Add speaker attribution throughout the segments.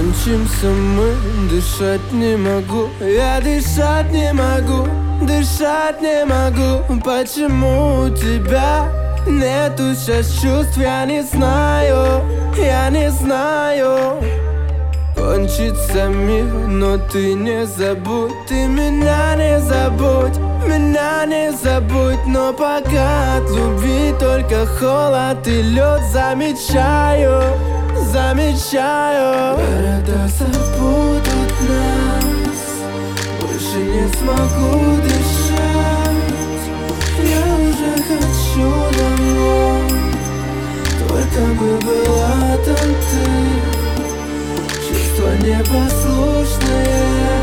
Speaker 1: Кончимся мы, дышать не могу. Я дышать не могу, дышать не могу. Почему у тебя нету сейчас чувств? Я не знаю, я не знаю. Кончится мир, но ты не забудь. Ты меня не забудь, меня не забудь. Но пока от любви только холод и лед. Замечаю, замечаю. Города забудут нас, больше не смогу дышать. Я уже хочу домой, только бы была там ты. Чувства непослушные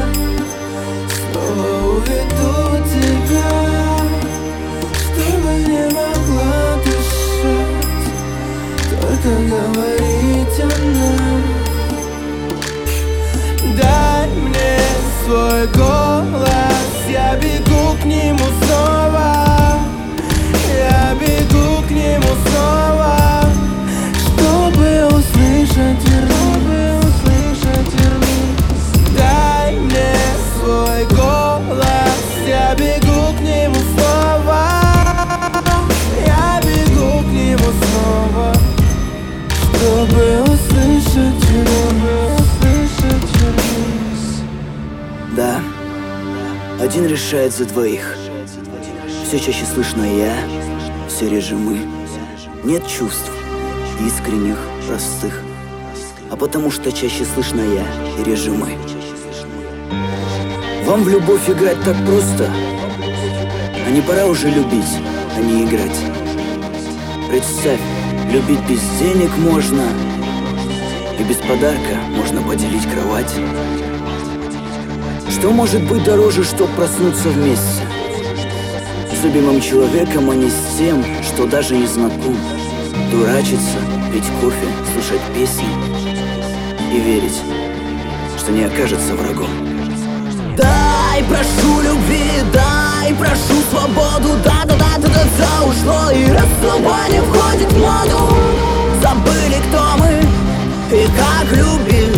Speaker 1: снова уведу тебя, чтобы не могла дышать, только говорить о нас. Дай мне свой голос, я бегу к нему снова. Я бегу к нему снова, чтобы услышать вернуться. Дай мне свой голос, я бегу к нему снова. Я бегу к нему снова, чтобы услышать вернуться.
Speaker 2: Да, один решает за двоих. Все чаще слышно я, все реже мы. Нет чувств искренних, простых, а потому что чаще слышно я и реже мы. Вам в любовь играть так просто, а не пора уже любить, а не играть. Представь, любить без денег можно, и без подарка можно поделить кровать. Что может быть дороже, чтоб проснуться вместе с любимым человеком, а не с тем, что даже не знаком? Дурачиться, пить кофе, слушать песни и верить, что не окажется врагом.
Speaker 3: Дай, прошу любви, дай, прошу свободу. Да-да-да-да-да, все ушло, и расслабление входит в моду. Забыли, кто мы и как любить.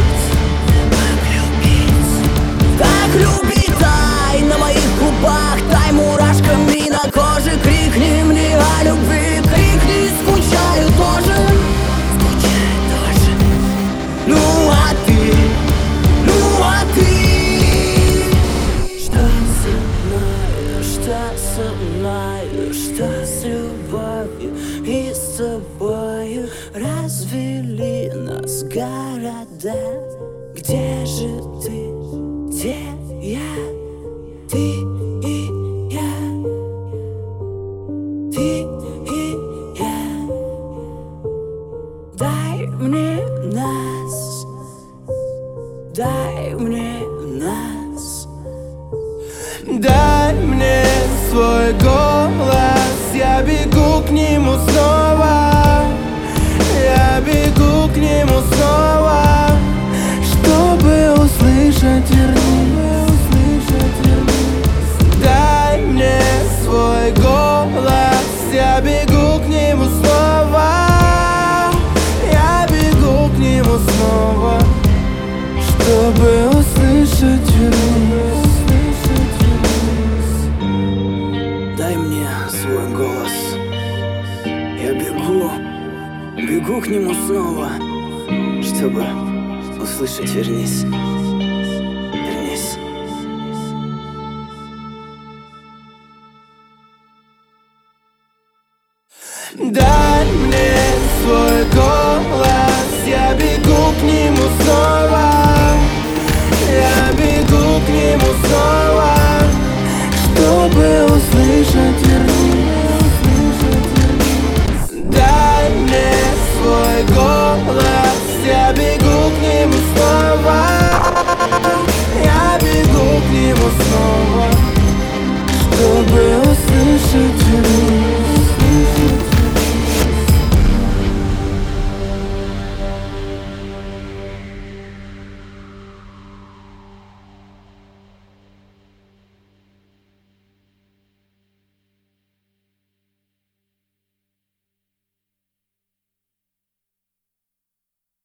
Speaker 3: Как любить, дай на моих губах, дай мурашками на коже. Крикни мне о любви, крикни, скучаю тоже. Скучаю тоже. Ну а ты, ну а ты, что со мною, что с любовью и с тобою развели нас города. Где же ты, где я, ты и я, ты и я. Дай мне нас, дай мне нас.
Speaker 1: Дай мне свой голос, я бегу к нему снова. Я бегу к нему снова, чтобы услышать вернуться. Дай мне свой голос, я бегу к нему снова. Я бегу к нему снова, чтобы услышать вернуться.
Speaker 2: Дай мне свой голос, я бегу к нему снова, чтобы услышать вернись.